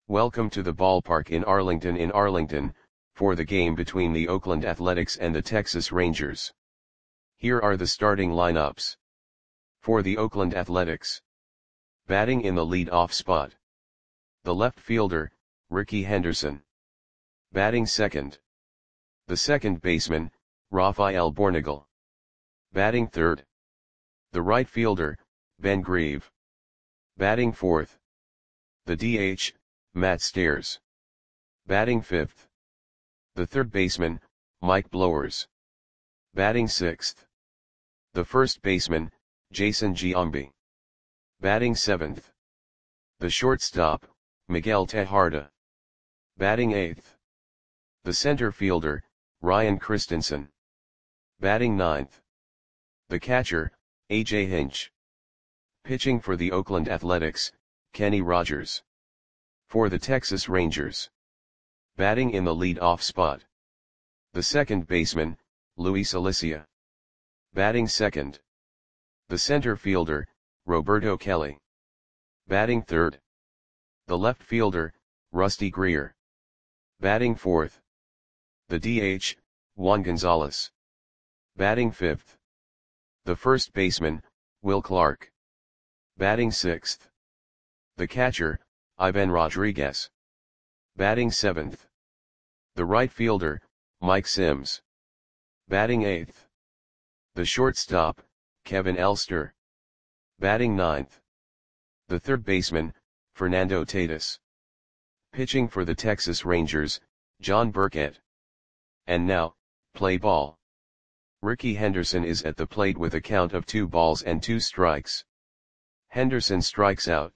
Welcome to the ballpark in Arlington, for the game between the Oakland Athletics and the Texas Rangers. Here are the starting lineups. For the Oakland Athletics. Batting in the lead-off spot. The left fielder, Rickey Henderson. Batting second. The second baseman, Rafael Bornagel. Batting third. The right fielder, Ben Grieve. Batting fourth. The DH, Matt Stairs. Batting fifth. The third baseman, Mike Blowers. Batting sixth. The first baseman, Jason Giambi. Batting seventh. The shortstop, Miguel Tejada. Batting eighth. The center fielder, Ryan Christensen. Batting ninth. The catcher, A.J. Hinch. Pitching for the Oakland Athletics, Kenny Rogers. For the Texas Rangers. Batting in the lead-off spot. The second baseman, Luis Alicia. Batting second. The center fielder, Roberto Kelly. Batting third. The left fielder, Rusty Greer. Batting fourth. The DH, Juan Gonzalez. Batting fifth. The first baseman, Will Clark. Batting sixth. The catcher, Ivan Rodriguez. Batting seventh. The right fielder, Mike Sims. Batting eighth. The shortstop, Kevin Elster. Batting ninth. The third baseman, Fernando Tatis. Pitching for the Texas Rangers, John Burkett. And now, play ball. Rickey Henderson is at the plate with a count of 2 balls and 2 strikes. Henderson strikes out.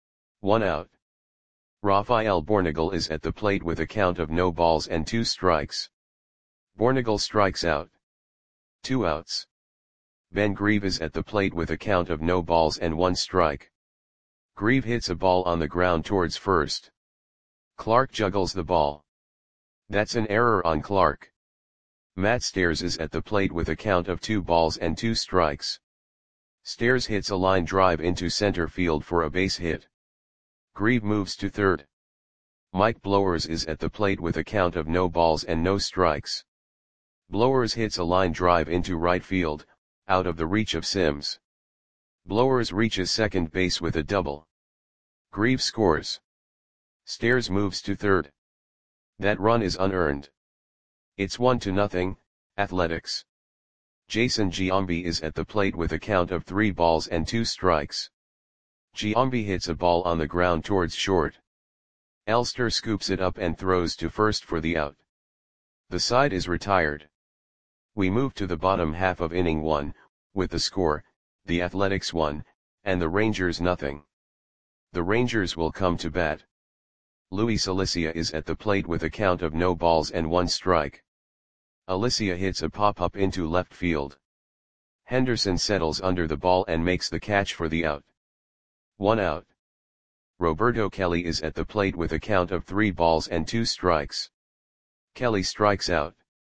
1 out. Rafael Bornagel is at the plate with a count of no balls and 2 strikes. Bornagel strikes out. 2 outs. Ben Grieve is at the plate with a count of no balls and 1 strike. Grieve hits a ball on the ground towards first. Clark juggles the ball. That's an error on Clark. Matt Stairs is at the plate with a count of 2 balls and 2 strikes. Stairs hits a line drive into center field for a base hit. Grieve moves to third. Mike Blowers is at the plate with a count of no balls and no strikes. Blowers hits a line drive into right field, out of the reach of Sims. Blowers reaches second base with a double. Grieve scores. Stairs moves to third. That run is unearned. It's 1-0, Athletics. Jason Giambi is at the plate with a count of 3 balls and 2 strikes. Giambi hits a ball on the ground towards short. Elster scoops it up and throws to first for the out. The side is retired. We move to the bottom half of inning 1, with the score, the Athletics 1, and the Rangers 0. The Rangers will come to bat. Luis Alicia is at the plate with a count of no balls and 1 strike. Alicia hits a pop-up into left field. Henderson settles under the ball and makes the catch for the out. 1 out. Roberto Kelly is at the plate with a count of 3 balls and 2 strikes. Kelly strikes out.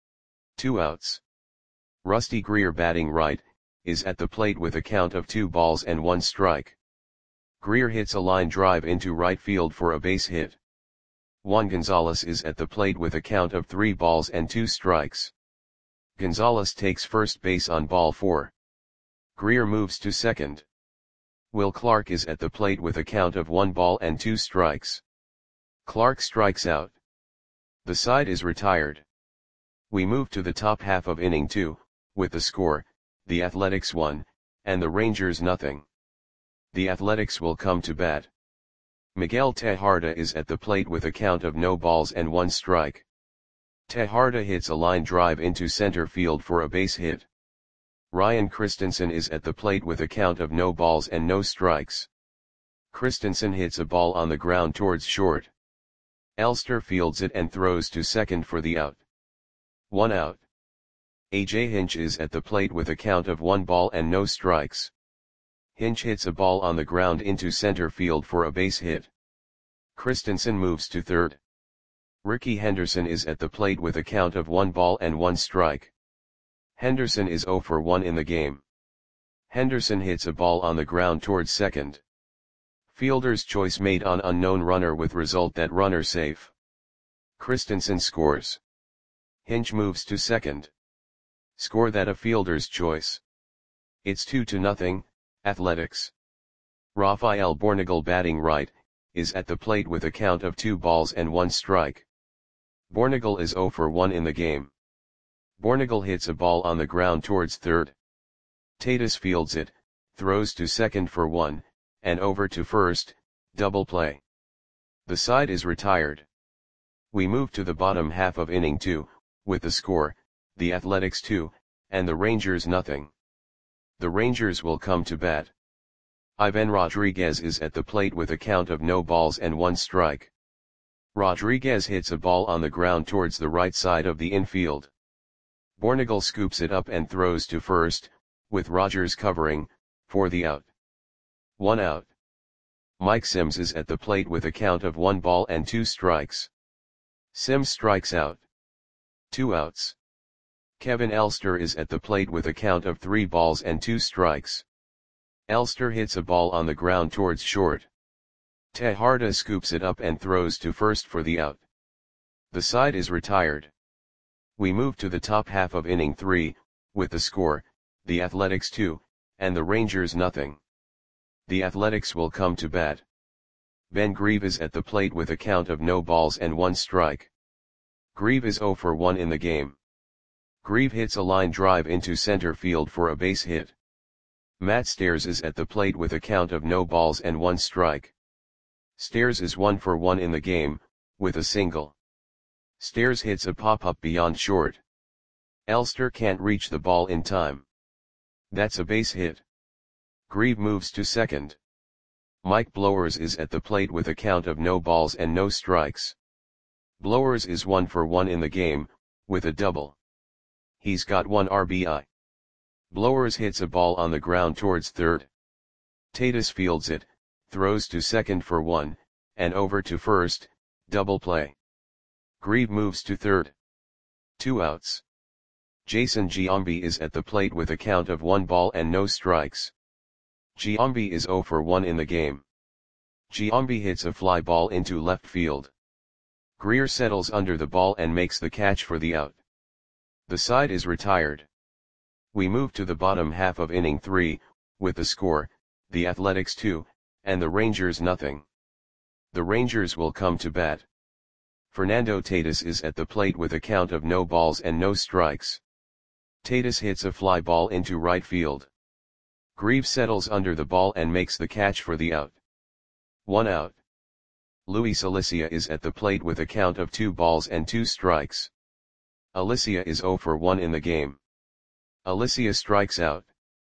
2 outs. Rusty Greer, batting right, is at the plate with a count of 2 balls and 1 strike. Greer hits a line drive into right field for a base hit. Juan Gonzalez is at the plate with a count of 3 balls and 2 strikes. Gonzalez takes first base on ball 4. Greer moves to second. Will Clark is at the plate with a count of 1 ball and 2 strikes. Clark strikes out. The side is retired. We move to the top half of inning 2, with the score, the Athletics 1, and the Rangers 0. The Athletics will come to bat. Miguel Tejada is at the plate with a count of no balls and 1 strike. Tejada hits a line drive into center field for a base hit. Ryan Christensen is at the plate with a count of no balls and no strikes. Christensen hits a ball on the ground towards short. Elster fields it and throws to second for the out. 1 out. A.J. Hinch is at the plate with a count of 1 ball and no strikes. Hinch hits a ball on the ground into center field for a base hit. Christensen moves to third. Rickey Henderson is at the plate with a count of 1 ball and 1 strike. Henderson is 0 for 1 in the game. Henderson hits a ball on the ground towards second. Fielder's choice made on unknown runner with result that runner safe. Christensen scores. Hinch moves to second. Score that a fielder's choice. It's 2-0, Athletics. Rafael Bornagel batting right, is at the plate with a count of 2 balls and 1 strike. Bornagel is 0 for 1 in the game. Bornagel hits a ball on the ground towards third. Tatis fields it, throws to second for 1, and over to first, double play. The side is retired. We move to the bottom half of inning 2, with the score, the Athletics 2, and the Rangers nothing. The Rangers will come to bat. Ivan Rodriguez is at the plate with a count of no balls and 1 strike. Rodriguez hits a ball on the ground towards the right side of the infield. Bornagel scoops it up and throws to first, with Rogers covering, for the out. 1 out. Mike Sims is at the plate with a count of 1 ball and 2 strikes. Sims strikes out. 2 outs. Kevin Elster is at the plate with a count of 3 balls and 2 strikes. Elster hits a ball on the ground towards short. Tejada scoops it up and throws to first for the out. The side is retired. We move to the top half of inning 3, with the score, the Athletics 2, and the Rangers nothing. The Athletics will come to bat. Ben Grieve is at the plate with a count of no balls and 1 strike. Grieve is 0 for 1 in the game. Grieve hits a line drive into center field for a base hit. Matt Stairs is at the plate with a count of no balls and 1 strike. Stairs is 1 for 1 in the game, with a single. Stairs hits a pop-up beyond short. Elster can't reach the ball in time. That's a base hit. Grieve moves to second. Mike Blowers is at the plate with a count of no balls and no strikes. Blowers is 1 for 1 in the game, with a double. He's got 1 RBI. Blowers hits a ball on the ground towards third. Tatis fields it, throws to second for 1, and over to first, double play. Grieve moves to third. 2 outs. Jason Giambi is at the plate with a count of 1 ball and no strikes. Giambi is 0 for 1 in the game. Giambi hits a fly ball into left field. Greer settles under the ball and makes the catch for the out. The side is retired. We move to the bottom half of inning 3, with the score, the Athletics 2, and the Rangers nothing. The Rangers will come to bat. Fernando Tatis is at the plate with a count of no balls and no strikes. Tatis hits a fly ball into right field. Grieve settles under the ball and makes the catch for the out. 1 out. Luis Alicia is at the plate with a count of 2 balls and 2 strikes. Alicia is 0 for 1 in the game. Alicia strikes out.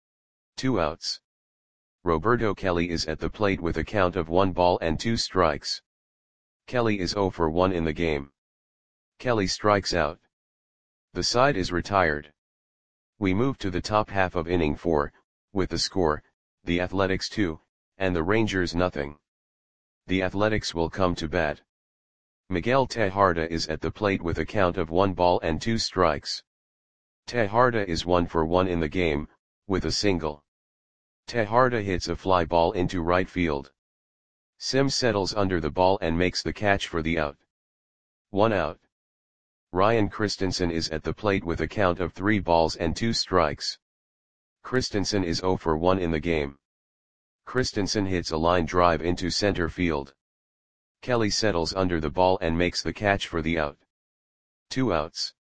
2 outs. Roberto Kelly is at the plate with a count of 1 ball and 2 strikes. Kelly is 0 for 1 in the game. Kelly strikes out. The side is retired. We move to the top half of inning 4, with the score, the Athletics 2, and the Rangers nothing. The Athletics will come to bat. Miguel Tejada is at the plate with a count of 1 ball and 2 strikes. Tejada is 1 for 1 in the game, with a single. Tejada hits a fly ball into right field. Sims settles under the ball and makes the catch for the out. 1 out. Ryan Christensen is at the plate with a count of 3 balls and 2 strikes. Christensen is 0 for 1 in the game. Christensen hits a line drive into center field. Kelly settles under the ball and makes the catch for the out. 2 outs.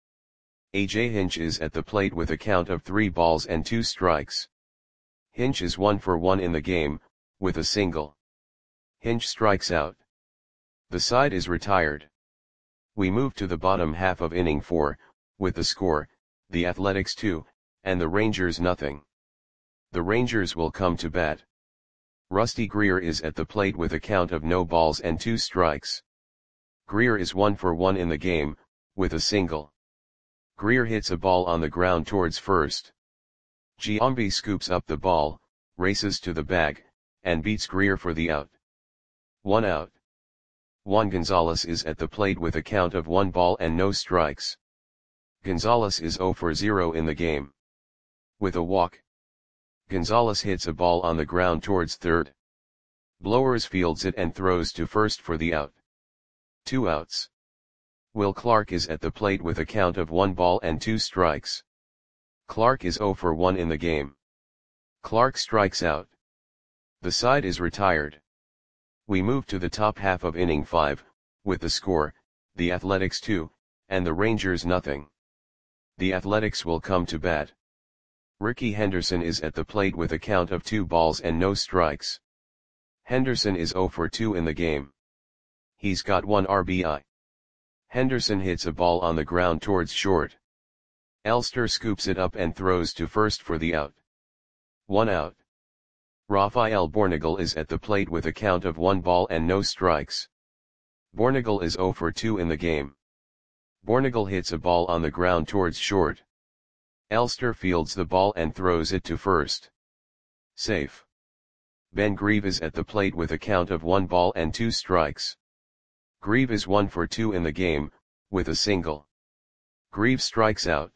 AJ Hinch is at the plate with a count of 3 balls and 2 strikes. Hinch is 1 for 1 in the game, with a single. Hinch strikes out. The side is retired. We move to the bottom half of inning 4, with the score, the Athletics 2, and the Rangers nothing. The Rangers will come to bat. Rusty Greer is at the plate with a count of no balls and 2 strikes. Greer is 1 for 1 in the game, with a single. Greer hits a ball on the ground towards first. Giambi scoops up the ball, races to the bag, and beats Greer for the out. 1 out. Juan Gonzalez is at the plate with a count of 1 ball and no strikes. Gonzalez is 0 for 0 in the game. With a walk, Gonzalez hits a ball on the ground towards third. Blowers fields it and throws to first for the out. 2 outs. Will Clark is at the plate with a count of 1 ball and 2 strikes. Clark is 0 for 1 in the game. Clark strikes out. The side is retired. We move to the top half of inning 5, with the score, the Athletics 2, and the Rangers nothing. The Athletics will come to bat. Rickey Henderson is at the plate with a count of 2 balls and no strikes. Henderson is 0 for 2 in the game. He's got 1 RBI. Henderson hits a ball on the ground towards short. Elster scoops it up and throws to first for the out. 1 out. Rafael Bornagel is at the plate with a count of 1 ball and no strikes. Bornagel is 0 for 2 in the game. Bornagel hits a ball on the ground towards short. Elster fields the ball and throws it to first. Safe. Ben Grieve is at the plate with a count of 1 ball and 2 strikes. Grieve is 1 for 2 in the game, with a single. Grieve strikes out.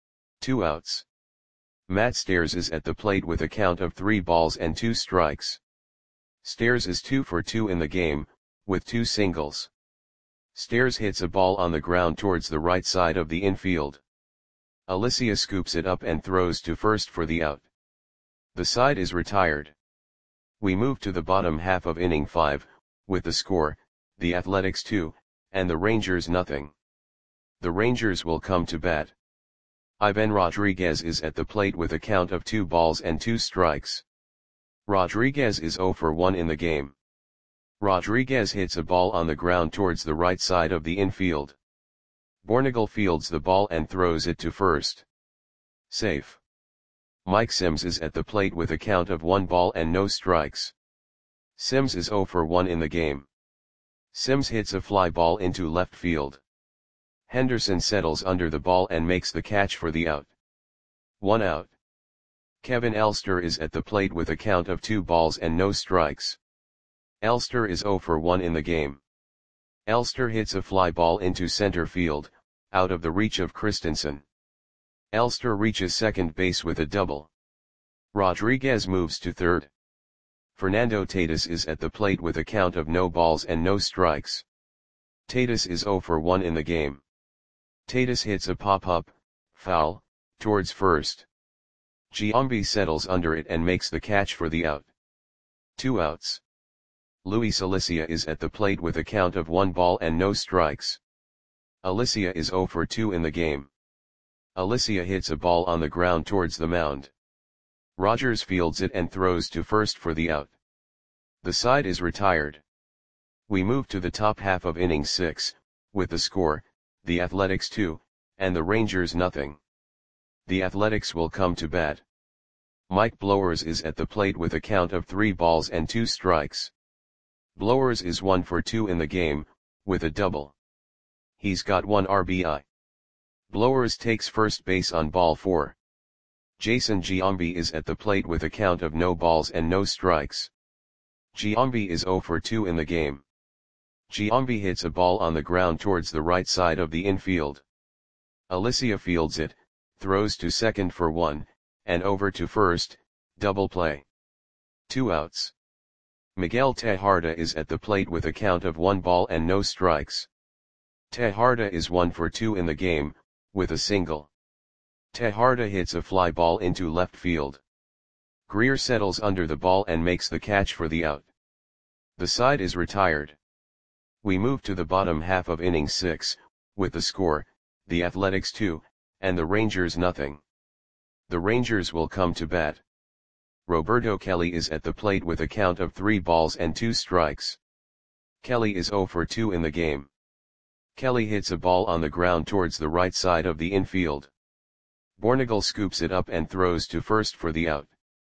2 outs. Matt Stairs is at the plate with a count of 3 balls and 2 strikes. Stairs is 2 for 2 in the game, with 2 singles. Stairs hits a ball on the ground towards the right side of the infield. Alicia scoops it up and throws to first for the out. The side is retired. We move to the bottom half of inning 5, with the score, the Athletics 2, and the Rangers nothing. The Rangers will come to bat. Ivan Rodriguez is at the plate with a count of 2 balls and 2 strikes. Rodriguez is 0 for 1 in the game. Rodriguez hits a ball on the ground towards the right side of the infield. Bornagel fields the ball and throws it to first. Safe. Mike Sims is at the plate with a count of 1 ball and no strikes. Sims is 0 for 1 in the game. Sims hits a fly ball into left field. Henderson settles under the ball and makes the catch for the out. 1 out. Kevin Elster is at the plate with a count of 2 balls and no strikes. Elster is 0 for 1 in the game. Elster hits a fly ball into center field, out of the reach of Christensen. Elster reaches second base with a double. Rodriguez moves to third. Fernando Tatis is at the plate with a count of no balls and no strikes. Tatis is 0 for 1 in the game. Tatis hits a pop-up, foul, towards first. Giambi settles under it and makes the catch for the out. 2 outs. Luis Alicia is at the plate with a count of 1 ball and no strikes. Alicia is 0 for 2 in the game. Alicia hits a ball on the ground towards the mound. Rogers fields it and throws to first for the out. The side is retired. We move to the top half of inning 6, with the score, the Athletics 2, and the Rangers nothing. The Athletics will come to bat. Mike Blowers is at the plate with a count of 3 balls and 2 strikes. Blowers is 1 for 2 in the game, with a double. He's got 1 RBI. Blowers takes first base on ball 4. Jason Giambi is at the plate with a count of no balls and no strikes. Giambi is 0 for 2 in the game. Giambi hits a ball on the ground towards the right side of the infield. Alicia fields it, throws to second for 1, and over to first, double play. 2 outs. Miguel Tejada is at the plate with a count of 1 ball and no strikes. Tejada is 1 for 2 in the game, with a single. Tejada hits a fly ball into left field. Greer settles under the ball and makes the catch for the out. The side is retired. We move to the bottom half of inning 6, with the score, the Athletics 2, and the Rangers nothing. The Rangers will come to bat. Roberto Kelly is at the plate with a count of 3 balls and 2 strikes. Kelly is 0 for 2 in the game. Kelly hits a ball on the ground towards the right side of the infield. Bornagel scoops it up and throws to first for the out.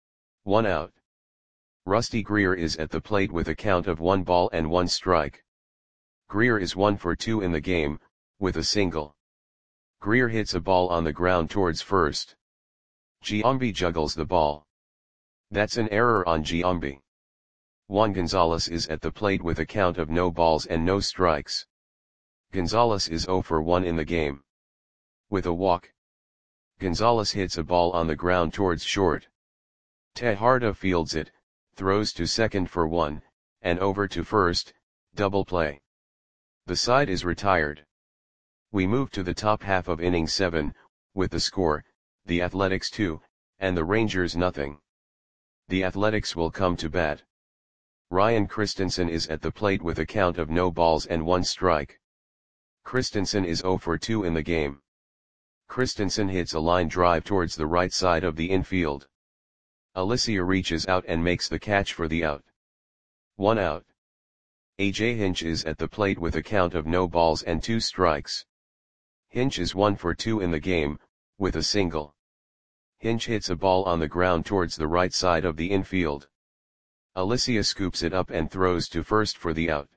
1 out. Rusty Greer is at the plate with a count of 1 ball and 1 strike. Greer is 1 for 2 in the game, with a single. Greer hits a ball on the ground towards first. Giambi juggles the ball. That's an error on Giambi. Juan Gonzalez is at the plate with a count of no balls and no strikes. Gonzalez is 0 for 1 in the game. With a walk. Gonzalez hits a ball on the ground towards short. Tejada fields it, throws to second for 1, and over to first, double play. The side is retired. We move to the top half of inning 7, with the score, the Athletics 2, and the Rangers nothing. The Athletics will come to bat. Ryan Christensen is at the plate with a count of no balls and 1 strike. Christensen is 0 for 2 in the game. Christensen hits a line drive towards the right side of the infield. Alicia reaches out and makes the catch for the out. 1 out. A.J. Hinch is at the plate with a count of no balls and 2 strikes. Hinch is 1 for 2 in the game, with a single. Hinch hits a ball on the ground towards the right side of the infield. Alicia scoops it up and throws to first for the out.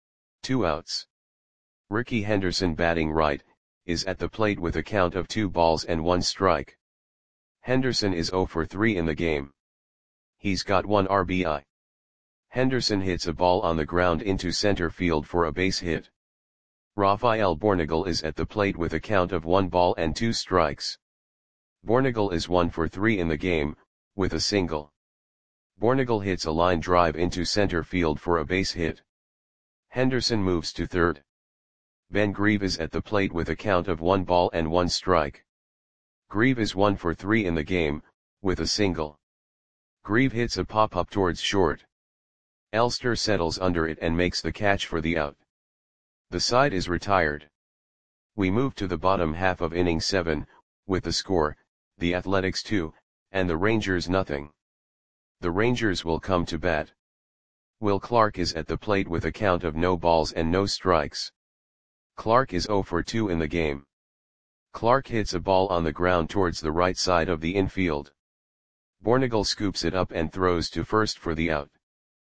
2 outs. Ricky Henderson, batting right, is at the plate with a count of 2 balls and 1 strike. Henderson is 0 for 3 in the game. He's got 1 RBI. Henderson hits a ball on the ground into center field for a base hit. Rafael Bornagel is at the plate with a count of 1 ball and 2 strikes. Bornagel is 1 for 3 in the game, with a single. Bornagel hits a line drive into center field for a base hit. Henderson moves to third. Ben Grieve is at the plate with a count of 1 ball and 1 strike. Grieve is 1 for 3 in the game, with a single. Grieve hits a pop-up towards short. Elster settles under it and makes the catch for the out. The side is retired. We move to the bottom half of inning 7, with the score, the Athletics 2, and the Rangers nothing. The Rangers will come to bat. Will Clark is at the plate with a count of no balls and no strikes. Clark is 0 for 2 in the game. Clark hits a ball on the ground towards the right side of the infield. Bornagel scoops it up and throws to first for the out.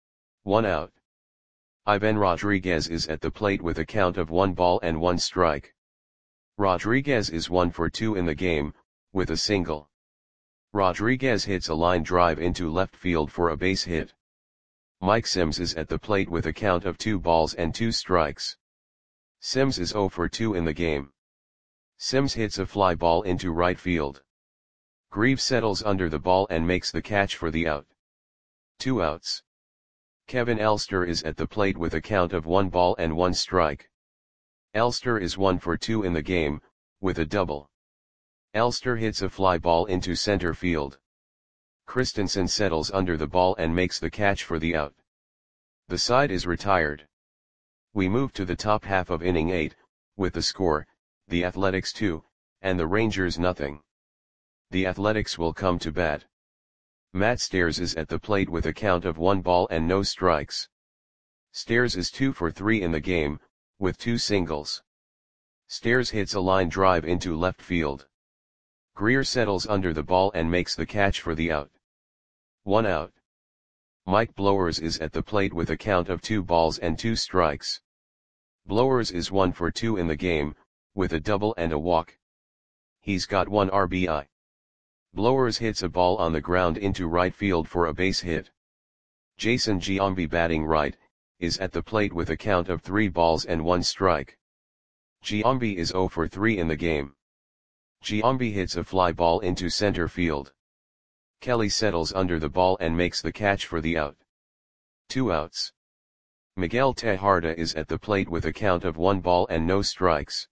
1 out. Ivan Rodriguez is at the plate with a count of 1 ball and 1 strike. Rodriguez is 1 for 2 in the game, with a single. Rodriguez hits a line drive into left field for a base hit. Mike Sims is at the plate with a count of 2 balls and 2 strikes. Sims is 0 for 2 in the game. Sims hits a fly ball into right field. Grieve settles under the ball and makes the catch for the out. 2 outs. Kevin Elster is at the plate with a count of 1 ball and 1 strike. Elster is 1 for 2 in the game, with a double. Elster hits a fly ball into center field. Christensen settles under the ball and makes the catch for the out. The side is retired. We move to the top half of inning 8, with the score, the Athletics 2, and the Rangers nothing. The Athletics will come to bat. Matt Stairs is at the plate with a count of 1 ball and no strikes. Stairs is 2 for 3 in the game, with 2 singles. Stairs hits a line drive into left field. Greer settles under the ball and makes the catch for the out. 1 out. Mike Blowers is at the plate with a count of 2 balls and 2 strikes. Blowers is 1 for 2 in the game, with a double and a walk. He's got 1 RBI. Blowers hits a ball on the ground into right field for a base hit. Jason Giambi, batting right, is at the plate with a count of 3 balls and 1 strike. Giambi is 0 for 3 in the game. Giambi hits a fly ball into center field. Kelly settles under the ball and makes the catch for the out. 2 outs. Miguel Tejada is at the plate with a count of 1 ball and no strikes.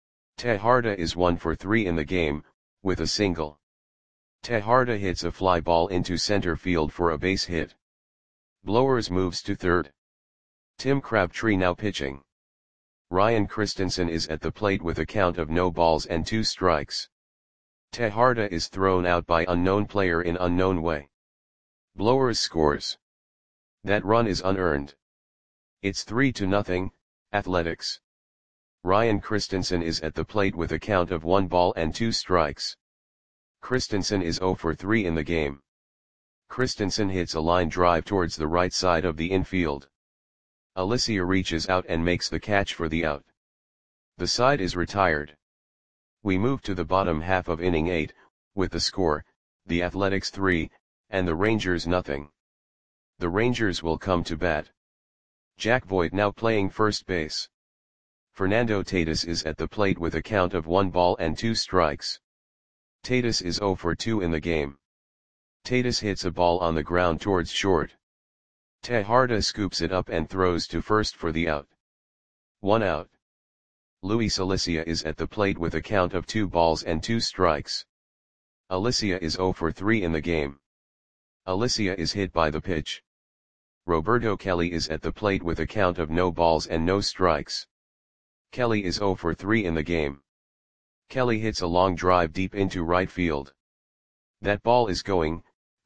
Tejada is 1 for 3 in the game, with a single. Tejada hits a fly ball into center field for a base hit. Blowers moves to third. Tim Crabtree now pitching. Ryan Christensen is at the plate with a count of no balls and 2 strikes. Tejada is thrown out by unknown player in unknown way. Blowers scores. That run is unearned. It's 3-0, Athletics. Ryan Christensen is at the plate with a count of 1 ball and 2 strikes. Christensen is 0 for 3 in the game. Christensen hits a line drive towards the right side of the infield. Alicia reaches out and makes the catch for the out. The side is retired. We move to the bottom half of inning 8, with the score, the Athletics 3, and the Rangers nothing. The Rangers will come to bat. Jack Voigt now playing first base. Fernando Tatis is at the plate with a count of 1 ball and 2 strikes. Tatis is 0 for 2 in the game. Tatis hits a ball on the ground towards short. Tejada scoops it up and throws to first for the out. 1 out. Luis Alicia is at the plate with a count of 2 balls and 2 strikes. Alicia is 0 for 3 in the game. Alicia is hit by the pitch. Roberto Kelly is at the plate with a count of no balls and no strikes. Kelly is 0 for 3 in the game. Kelly hits a long drive deep into right field. That ball is gone.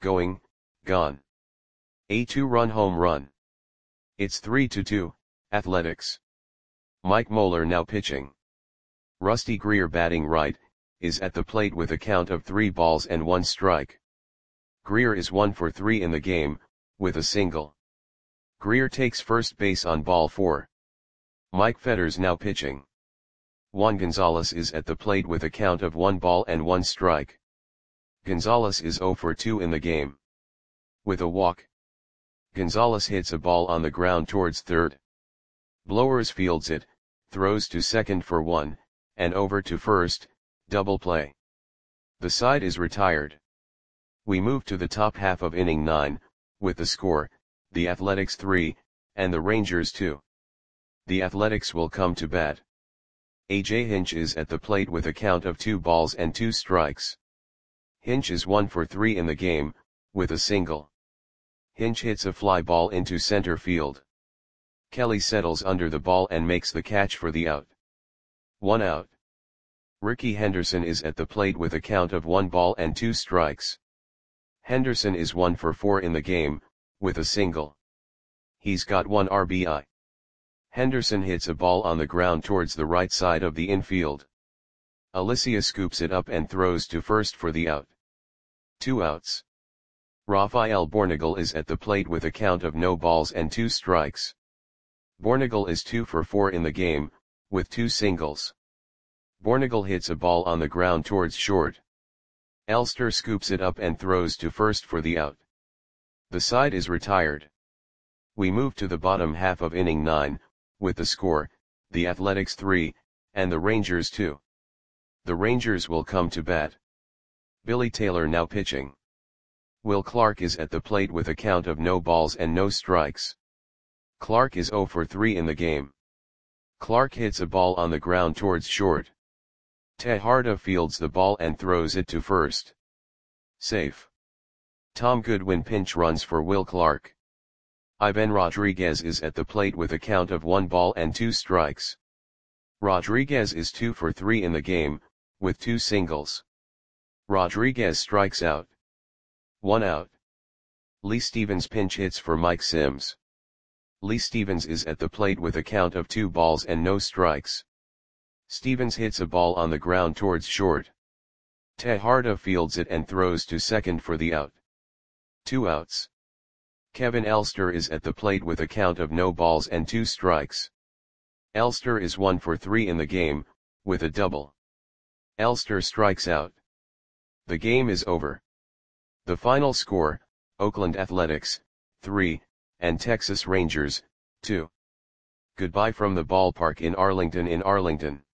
A 2-run home run. It's 3-2, Athletics. Mike Moeller now pitching. Rusty Greer batting right, is at the plate with a count of 3 balls and 1 strike. Greer is 1 for 3 in the game, with a single. Greer takes first base on ball 4. Mike Fetters now pitching. Juan Gonzalez is at the plate with a count of 1 ball and 1 strike. Gonzalez is 0 for 2 in the game. With a walk, Gonzalez hits a ball on the ground towards third. Blowers fields it, throws to second for 1, and over to first, double play. The side is retired. We move to the top half of inning 9, with the score, the Athletics 3, and the Rangers 2. The Athletics will come to bat. A.J. Hinch is at the plate with a count of 2 balls and 2 strikes. Hinch is 1 for 3 in the game, with a single. Hinch hits a fly ball into center field. Kelly settles under the ball and makes the catch for the out. 1 out. Ricky Henderson is at the plate with a count of 1 ball and 2 strikes. Henderson is 1 for 4 in the game, with a single. He's got 1 RBI. Henderson hits a ball on the ground towards the right side of the infield. Alicia scoops it up and throws to first for the out. 2 outs. Rafael Bornagel is at the plate with a count of no balls and 2 strikes. Bornagel is 2 for 4 in the game, with 2 singles. Bornagel hits a ball on the ground towards short. Elster scoops it up and throws to first for the out. The side is retired. We move to the bottom half of inning 9, with the score, the Athletics 3, and the Rangers 2. The Rangers will come to bat. Billy Taylor now pitching. Will Clark is at the plate with a count of no balls and no strikes. Clark is 0 for 3 in the game. Clark hits a ball on the ground towards short. Tejada fields the ball and throws it to first. Safe. Tom Goodwin pinch runs for Will Clark. Ivan Rodriguez is at the plate with a count of 1 ball and 2 strikes. Rodriguez is 2 for 3 in the game, with 2 singles. Rodriguez strikes out. 1 out. Lee Stevens pinch hits for Mike Sims. Lee Stevens is at the plate with a count of 2 balls and no strikes. Stevens hits a ball on the ground towards short. Tejada fields it and throws to second for the out. 2 outs. Kevin Elster is at the plate with a count of no balls and 2 strikes. Elster is 1 for 3 in the game, with a double. Elster strikes out. The game is over. The final score, Oakland Athletics, 3, and Texas Rangers, 2. Goodbye from the ballpark in Arlington.